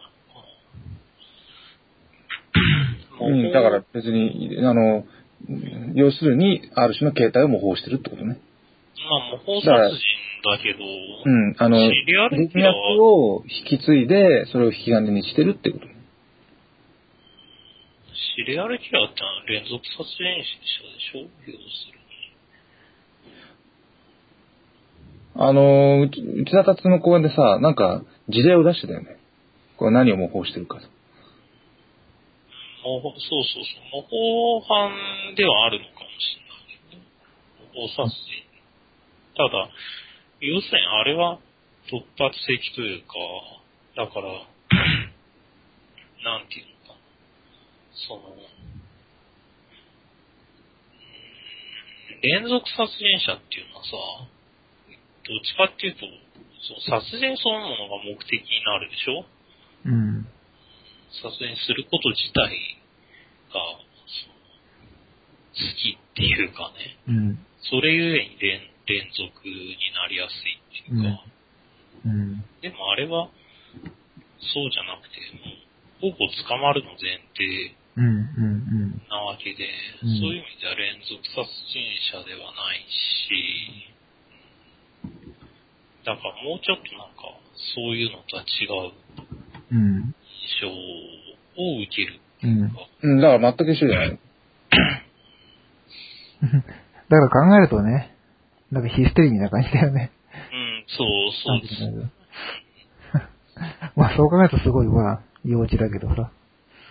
ゃないかな。 うん、だから別に、あの、要するに、ある種の形態を模倣してるってことね。 まあ、模倣殺人だけど、 うん、あの、 シリアルキ人ラー脈を引き継いで、それを引き金にしてるってこと。 シリアルキラーってのは連続殺人者でしょ、要するに。 あの、うち内田達の公園でさ、なんか事例を出してたよね。これ何を模倣してるかと。 模倣、そうそうそう。模倣犯ではあるのかもしれないけど、模倣殺人。ただ、要するにあれは突発的というか、だから、なんていうのか、その、連続殺人者っていうのはさ、どっちかっていうと、その殺人そのものが目的になるでしょ？ うん。 殺人すること自体が、その好きっていうかね、 うん。 それゆえに連連続になりやすいっていうか、 うん。 でもあれは、そうじゃなくて、もう、ほぼ捕まるの前提うん。うん。 なわけで、 うんそういう意味では連続殺人者ではないし、だからもうちょっとなんか、そういうのとは違ううん。 印象を受けるってうん。 いうか、 うん、だから全く一緒じゃない。 だから考えるとね、なんかヒステリーみたいな感じだよね。 うん、そうそうです。 なんていうのまあそう考えるとすごい、まあ、幼稚だけどさ。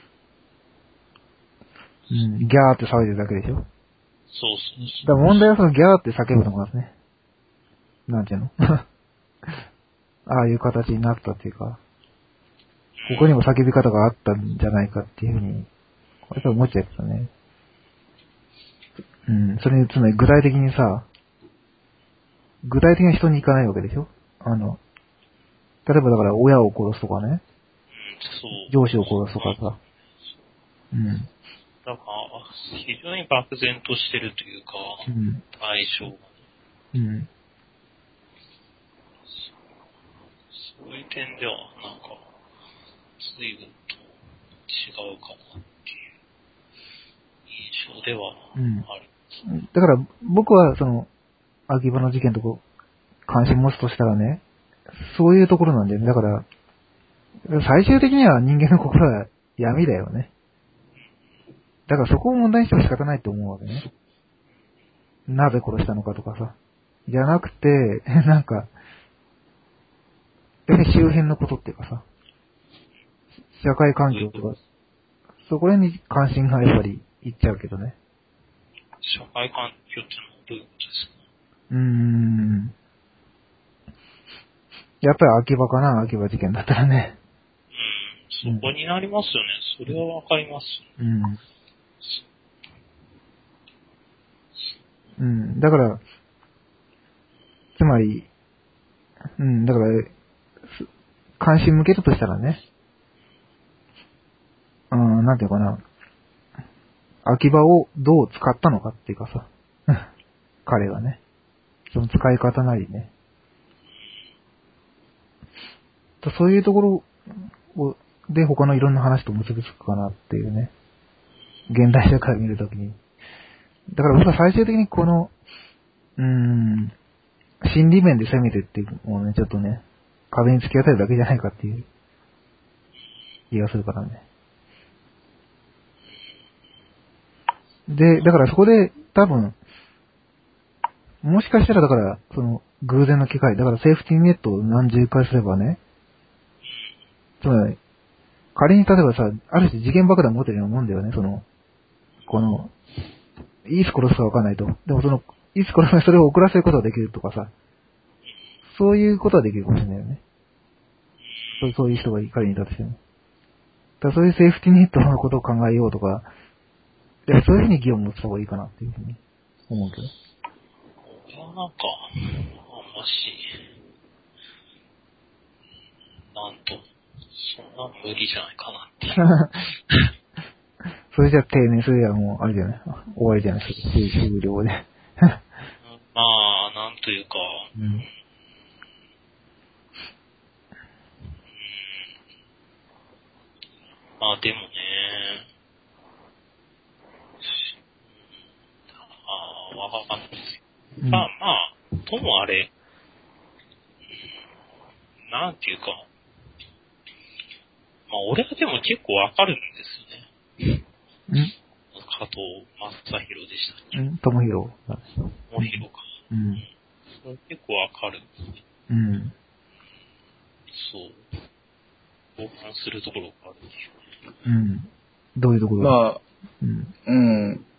うん、ギャーって騒いでるだけでしょ。 そうそうだから問題はそのギャーって叫ぶのがね、なんていうのああいう形になったっていうか、ここにも叫び方があったんじゃないかっていうふうに、これから思っちゃうけどね。うん、それにつまり具体的にさ、具体的な人に行かないわけでしょ。あの、例えばだから親を殺すとかね、 そう。 上司を殺すとかさ。うん。 だから、非常に漠然としてるというか、 うん。 対象が。 うん。 そういう点では、なんか、随分と違うかなっていう印象ではある。 うん。だから僕はその、秋葉の事件とこう、関心持つとしたらね、そういうところなんだよね。だから、最終的には人間の心は闇だよね。だからそこを問題にしても仕方ないと思うわけね。なぜ殺したのかとかさ。じゃなくて、なんか、やはり周辺のことっていうかさ、社会環境とか、そこら辺に関心がやっぱりいっちゃうけどね。 社会環境ってのはどういうことですか？ うーん。やっぱり秋葉かな、秋葉事件だったらね。 うん、そこになりますよね。それはわかります。 うん。うん。だから、つまり、うん、だから、関心向けるとしたらね、うん、なんていうかな、秋葉をどう使ったのかっていうかさ、彼がね、その使い方なりね。そういうところを、で他のいろんな話と結びつくかなっていうね。現代社会を見るときに。だから僕は最終的にこの、うーん、心理面で攻めてっていうのをね、ちょっとね、壁に突き当たるだけじゃないかっていう気がするからね。で、だからそこで多分、もしかしたらだから、その、偶然の機会、だからセーフティーネットを何十回すればね、つまり、仮に例えばさ、ある種事件爆弾持ってるようなもんだよね、その、この、いつ殺すかわかんないと。でもその、いつ殺すかそれを遅らせることができるとかさ、そういうことはできるかもしれないよね。そうそういう人が仮にいたとしても。だからそういうセーフティーネットのことを考えようとか、いやそういうふうに議論を持った方がいいかなっていうふうに思うけど。 これはなんか、あんまし、なんと、そんな無理じゃないかなっていう。 それじゃ定年すればもう、あれじゃない終わりじゃないですか。終了で。 まあ、なんというか、 うん、 まあでもね、ああ、わかんないですよ。 うん、 まあまあ、 ともあれ、なんていうか、まあ俺はでも結構わかるんですよね。 ん加藤正宏でしたっけ？ ん友広なんですよ。 友広か。 うん。 それ結構わかる。 うん。 そう。共感するところがあるんでしょうん。どういうところ？ まあ、 うん。 うん。 なんか、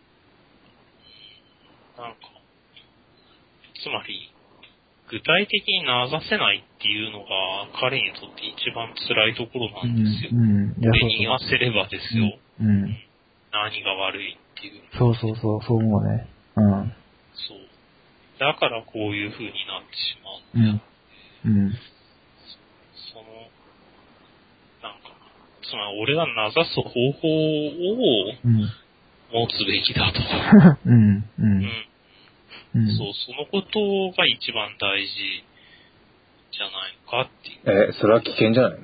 つまり、具体的に名指せないっていうのが彼にとって一番辛いところなんですよ。 うん。うん。いや、 俺そうに言わせればですよ。 うん。うん。 何が悪いっていう。 そうそうそう、そう思うね。うん。 そう。だからこういう風になってしまう。 うん。うん。 その、なんか、つまり俺が名指す方法をうん。 持つべきだと。 うん。う。 うんん。 うん。 そう、そのことが一番大事じゃないかっていう。 え、それは危険じゃないの？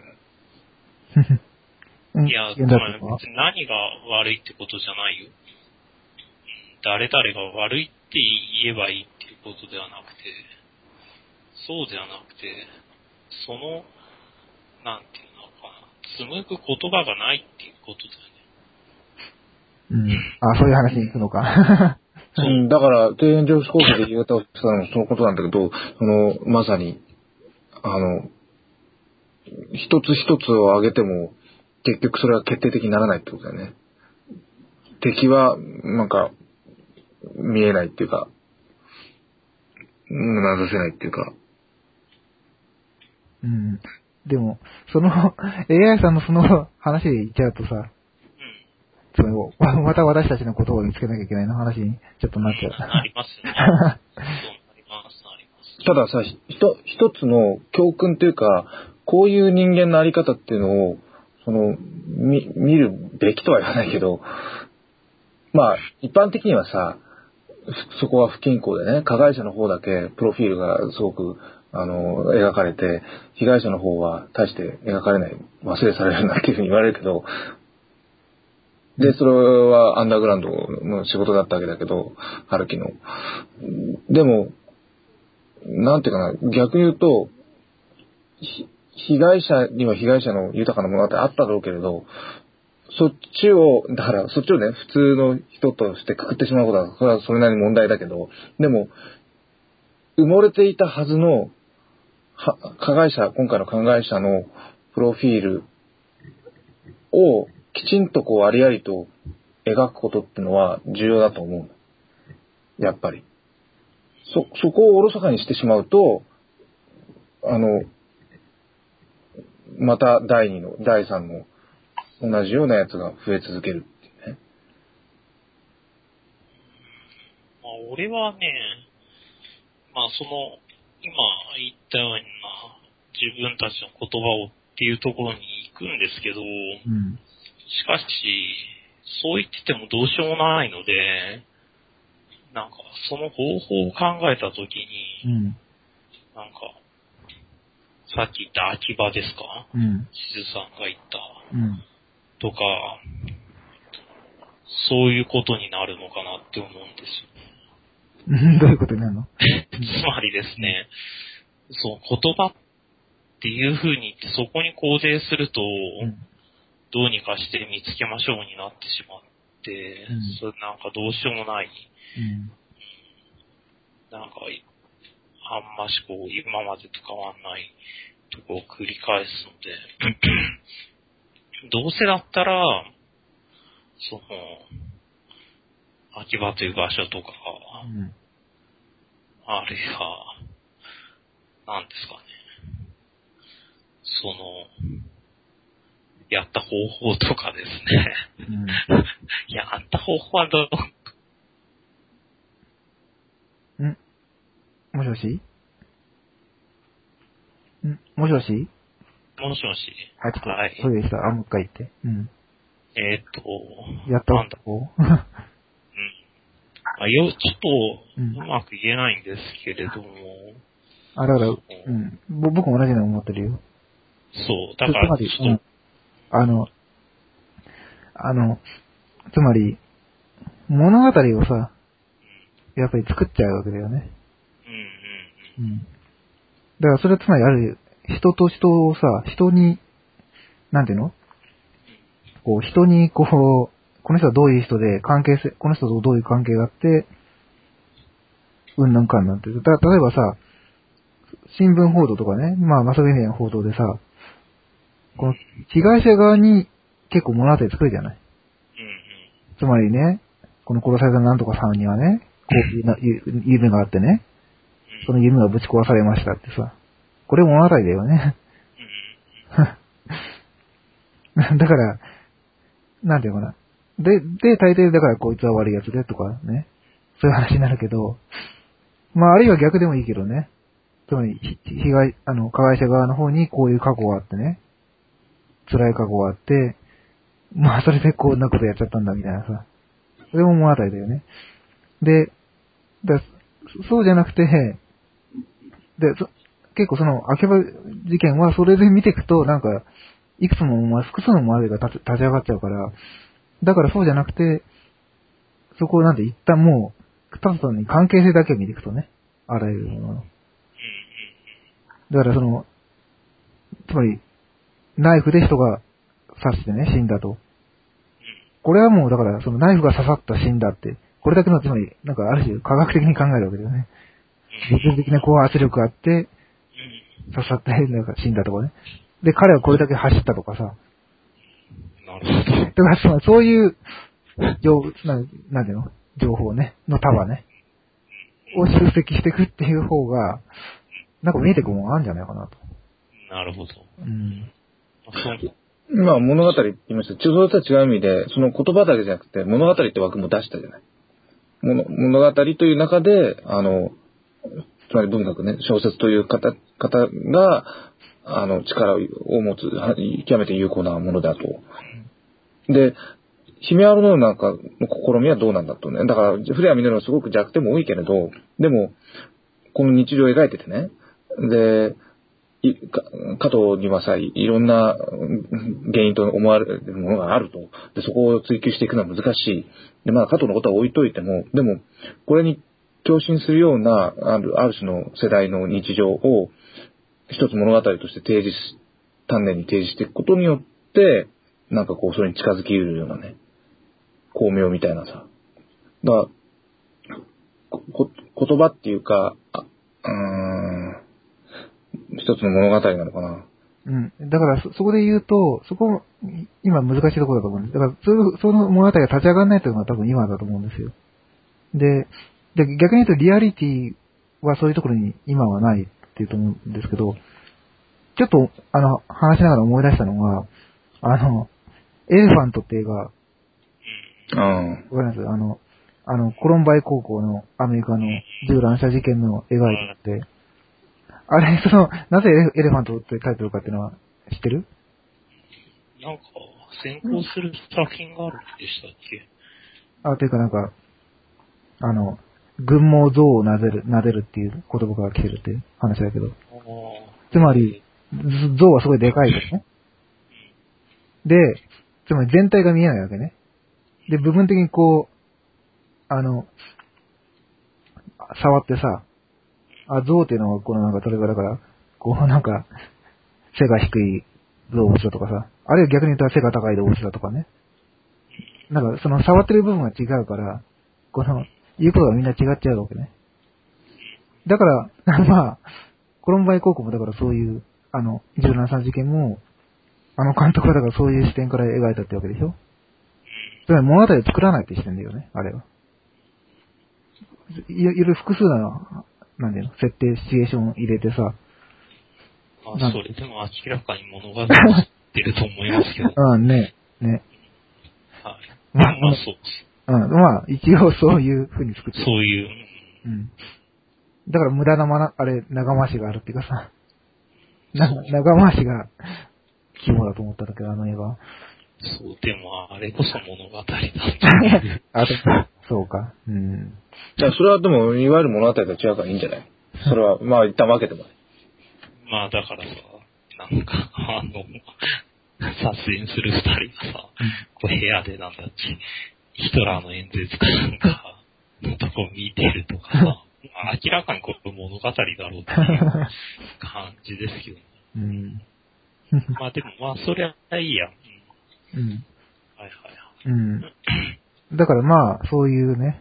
うん。 いや、つ危険だまりとか別に何が悪いってことじゃないよ。誰々が悪いって言えばいいっていうことではなくて、そうではなくて、その、なんていうのかな、紡ぐ言葉がないっていうことだよね。 うん。あ、そういう話に行くのか。 うん、だから、庭園上司コースで言い方をしたのもそのことなんだけど、その、まさに、あの、一つ一つを挙げても、結局それは決定的にならないってことだよね。敵は、なんか、見えないっていうか、名指せないっていうか。 うん。でも、その、エーアイ さんのその話で言っちゃうとさ、それを、また私たちの言葉を見つけなきゃいけないの話にちょっとなっちゃう。 なりますよね。そうなります、なります。 たださ、ひと一つの教訓っていうか、こういう人間のあり方っていうのを、その、見、見るべきとは言わないけど、まあ、一般的にはさ、そこは不均衡でね、加害者の方だけプロフィールがすごく、あの、描かれて、被害者の方は大して描かれない、忘れされるなっていうふうに言われるけど、で、それはアンダーグラウンドの仕事だったわけだけど、春樹の。でも、なんていうかな、逆に言うと、被害者には被害者の豊かなものってあっただろうけれど、そっちを、だからそっちをね、普通の人としてくくってしまうことは、それはそれなりに問題だけど、でも、埋もれていたはずの、は加害者、今回の加害者のプロフィールをきちんとこうありありと描くことってのは重要だと思う。やっぱり。そ、そこをおろそかにしてしまうと、あの、まただいにの、だいさんの同じようなやつが増え続けるっていうね。 まあ、俺はね、まあ、その、今言ったような、自分たちの言葉をっていうところに行くんですけど、 うん。 しかし、そう言っててもどうしようもないので、なんか、その方法を考えたときに、 うん。 なんか、さっき言った秋葉ですか？ うん。 しずさんが言った。 うん。 とか、そういうことになるのかなって思うんですよ。 どういうことになるの？ つまりですね、そう、言葉っていう風に言ってそこに構成すると、 うん。 どうにかして見つけましょうになってしまって、 うんそれなんかどうしようもない、 うん。 なんか、あんましこう、今までと変わんないとこを繰り返すので、どうせだったら、その、秋葉という場所とか、 うん。 あるいは、なんですかね、その、やった方法とかですね。 うん。 やった方法はどう、 んもしもしんもしもしもしもし。 あ、ちょっと、 はい。 そうでした。あ、もう一回言って。うん。 えーっと、 やったなんだ。 方法うん。あ、よ、ちょっと、 うんうまく言えないんですけれども。 あ、だから、 そううん。ぼ僕も同じように思ってるよ。 そう、だから、 つまり、 ちょっうん。あの、あの、つまり、物語をさ、やっぱり作っちゃうわけだよね。 と、うんうんうん。だからそれはつまりある、人と人をさ、人に、なんていうのこう、人にこう、この人はどういう人で、関係性、この人とどういう関係があって、うんなんかんなんて。だ例えばさ、新聞報道とかね、まあマスメディアの報道でさ、この被害者側に結構物語作るじゃない。 うんうん。 つまりね、この殺されたなんとかさんにはね、こういうなゆ夢があってね、その夢がぶち壊されましたってさ、これ物語だよね。だから、なんていうのかな。で、で、大抵だからこいつは悪い奴でとかね、そういう話になるけど、まああるいは逆でもいいけどね、つまり、被害、あの、加害者側の方にこういう過去があってね、辛い過去があって、まあそれでこんなことやっちゃったんだみたいなさ、それも物語だよね。で、だそうじゃなくて、で、結構その、秋葉事件はそれで見ていくと、なんか、いくつも、まあ、複数の物語が立ち立ち上がっちゃうから、だからそうじゃなくて、そこをなんで一旦もう、ただ単に関係性だけを見ていくとね、あらゆるものの。だからその、つまり、ナイフで人が刺してね、死んだと。これはもう、だから、そのナイフが刺さった死んだって、これだけの、つまり、なんかある種科学的に考えるわけだよね。物理的なこう圧力があって、刺さって、なんか死んだとかね。で、彼はこれだけ走ったとかさ。 なるほど。 だからその、そういう、情、な、なんていうの情報ね、の束ね。を集積していくっていう方が、なんか見えてくるものがあるんじゃないかなと。 なるほど。 うん。 そうまあ物語って言いました。それとは違う意味で、その言葉だけじゃなくて物語って枠も出したじゃない。物物語という中で、あの、つまり文学ね、小説という方、方が、あの、力を持つ、極めて有効なものだと。で、姫アロのなんかの試みはどうなんだとね。だから、古谷実はすごく弱点も多いけれど、でも、この日常を描いててね。で、加藤にはさ、いろんな原因と思われるものがあると。で、そこを追求していくのは難しい。で、まあ、加藤のことは置いといても、でも、これに共振するような、ある、ある種の世代の日常を、一つ物語として提示し、丹念に提示していくことによって、なんかこう、それに近づき得るようなね、巧妙みたいなさ。だから、こ、言葉っていうか、あうーん、一つの物語なのかな。 うん。だからそ、そこで言うと、そこ、今難しいところだと思うんです。だから、そその物語が立ち上がらないというのは多分今だと思うんですよ。で、で逆に言うとリアリティはそういうところに今はないっていうと思うんですけど、ちょっと、あの、話しながら思い出したのが、あの、エレファントって映画、 うん。 わかります？あの、あの、コロンバイ高校のアメリカの銃乱射事件の描いてて、あれ、その、なぜエレファントってタイトルかっていうのは知ってる？ なんか、先行する作品があるんでしたっけ？ あ、というかなんか、あの、軍毛象を撫でる、撫でるっていう言葉が来てるっていう話だけど。つまり、象はすごいでかいですね。で、つまり全体が見えないわけね。で、部分的にこう、あの、触ってさ、あ、象っていうのはこのなんか、それがだから、こうなんか、背が低い動物だとかさ、あるいは逆に言ったら背が高い動物だとかね。なんか、その触ってる部分が違うから、この、言うことがみんな違っちゃうわけね。だから、まあ、コロンバイ高校もだからそういう、あの、じゅうななさん事件も、あの監督はだからそういう視点から描いたってわけでしょ？つまり物語を作らないって視点だよね、あれは。いろいろ複数な、なんだよ、設定、シチュエーションを入れてさ。 まあ、それでも明らかに物語ってると思いますけど。 うん、ね、ね。 はい。 まあ、 まあ、そうです。 うん、まあ、一応そういう風に作ってる。 そういう。 うん。だから無駄なまな、あれ、長回しがあるっていうかさ。な、長回しが、肝だと思ったんだけど、あの映画。 そう、でも、あれこそ物語だっていう。 あ、そうか。うん。 じゃあ、それはでも、いわゆる物語と違うからいいんじゃないそれは、まあ、一旦分けてもらえ。 まあ、だからさ、なんか、あの、撮影する二人がさ、こう部屋でなんだっけ、ヒトラーの演説かなんか、のとこ見てるとかさ、 明らかにこれ物語だろうっていう感じですよね。 うん。 まあでもまあそりゃいいや。 うん。うん。 はいはい。 うん。だからまあ、そういうね、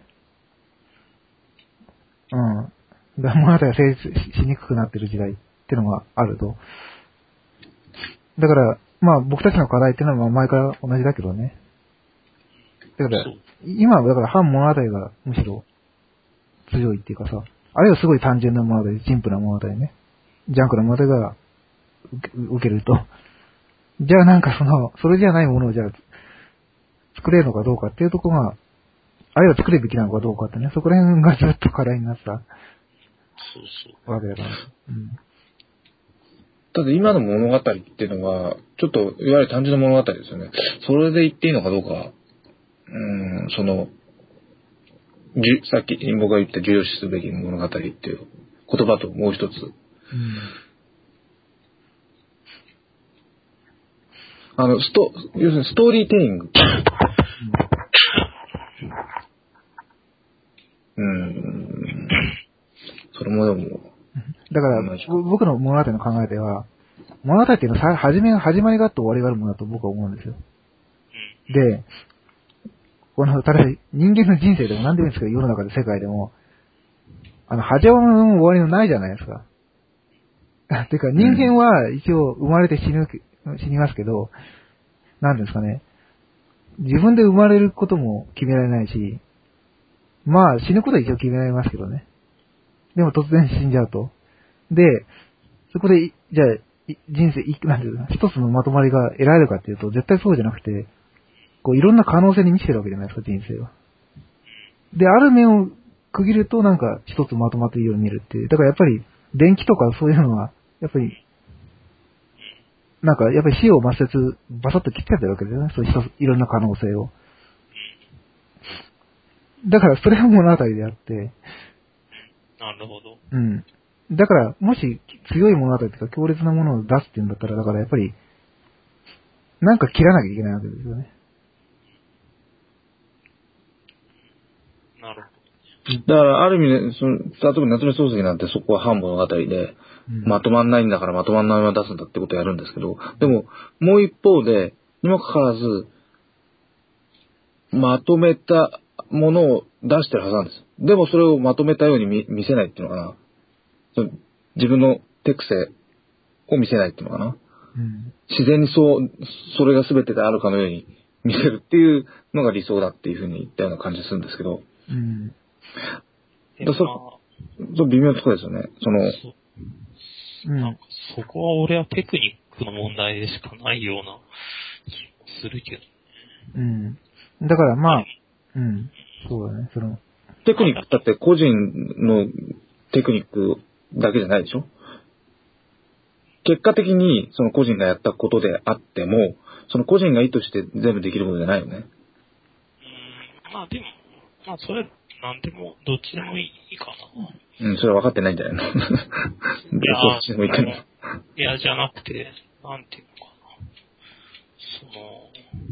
うん。だ物語が成立しにくくなってる時代っていうのがあると。だから、まあ僕たちの課題っていうのはまあ前から同じだけどね。だから、今はだから反物語がむしろ強いっていうかさ、あるいはすごい単純な物語、シンプルな物語ね。ジャンクな物語が受け、受けると。じゃあなんかその、それじゃないものをじゃあ作れるのかどうかっていうところが、あるいは作るべきなのかどうかってね、そこら辺がずっと課題になったそうそうわけだから。うん。 ただ今の物語っていうのは、ちょっと、いわゆる単純な物語ですよね。それで言っていいのかどうか、うーん、その、じゅさっき僕が言った重要視すべき物語っていう言葉ともう一つ。 うん、 あの、スト、要するにストーリーテリング。うん。うんそれもでも。 だから、僕の物語の考えでは、物語っていうのは、始めが、始まりがあって終わりがあるものだと僕は思うんですよ。で、この、ただ人間の人生でも何でもいいんですけど、世の中で世界でも、あの、始まりも終わりもないじゃないですか。てか、人間は一応生まれて死ぬ、死にますけど、なんですかね。自分で生まれることも決められないし、まあ死ぬことは一応決められますけどね。でも突然死んじゃうと。で、そこで、じゃあ、人生、なんていうの、一つのまとまりが得られるかっていうと、絶対そうじゃなくて、こういろんな可能性に満ちてるわけじゃないですか、人生は。で、ある面を区切るとなんか一つまとまっているように見えるっていう。だからやっぱり、電気とかそういうのは、やっぱり、なんかやっぱり死を抹殺、バサッと切っちゃってるわけですよね。そういう一つ、いろんな可能性を。だからそれは物語であって。 なるほど。 うん。だから、もし強い物語というか強烈なものを出すっていうんだったら、だからやっぱり、なんか切らなきゃいけないわけですよね。 なるほど。 だから、ある意味で、その、例えば夏目漱石なんてそこは反物語で、うん、まとまんないんだからまとまんないまま出すんだってことをやるんですけど、でも、もう一方で、にもかかわらず、まとめたものを出してるはずなんです。でもそれをまとめたように 見, 見せないっていうのかな。自分の手癖を見せないっていうのかな。うん、自然にそう、それが全てであるかのように見せるっていうのが理想だっていうふうに言ったような感じするんですけど。うんだそ、そ微妙なところですよね。その、 そ, なんかそこは俺はテクニックの問題でしかないような気もするけどね。 うん。だからまあ、うん。そうだね、その。 テクニックだって個人のテクニックだけじゃないでしょ？結果的にその個人がやったことであっても、その個人が意図して全部できることじゃないよね。 うん、まあでも、まあそれ、なんでも、どっちでもいいかな。うん、それは分かってないんじゃないの？いや、どっちでもいいかな。 いや、じゃなくて、なんていうのかな。その、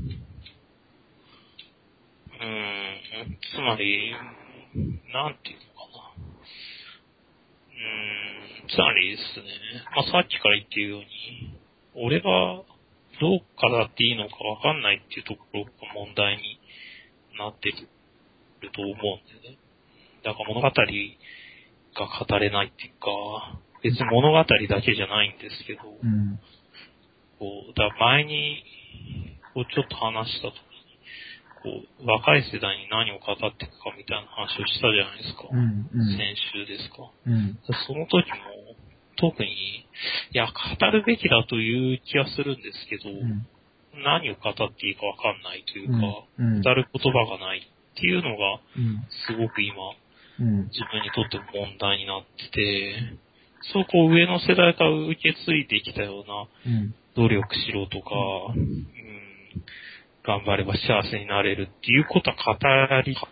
うーん、つまり、なんていうのかな。うーん、つまりですね、まあさっきから言っているように、俺がどう語っていいのかわかんないっていうところが問題になってると思うんだよね。だから物語が語れないっていうか、別に物語だけじゃないんですけど、うん、こうだ前にこうちょっと話したときに、こう若い世代に何を語っていくかみたいな話をしたじゃないですか。うんうん、先週ですか、うん。その時も特に、いや、語るべきだという気がするんですけど、うん、何を語っていいかわかんないというか、うんうん、語る言葉がないっていうのが、すごく今、うん、自分にとっても問題になってて、そうこう上の世代から受け継いできたような、努力しろとか、うんうん、頑張れば幸せになれるっていうことは語り。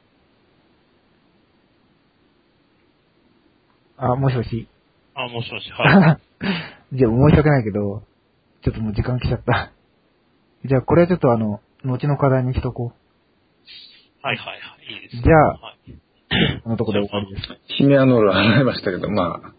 あ、もしもし。 あ、もしもし、はい。 じゃあ申し訳ないけど、ちょっともう時間来ちゃった。じゃあこれはちょっとあの、後の課題にしとこう。 はいはいはい、いいですね。 じゃあ、 はいこのところで終わりです。 ヒメアノールは払いましたけど、まあ、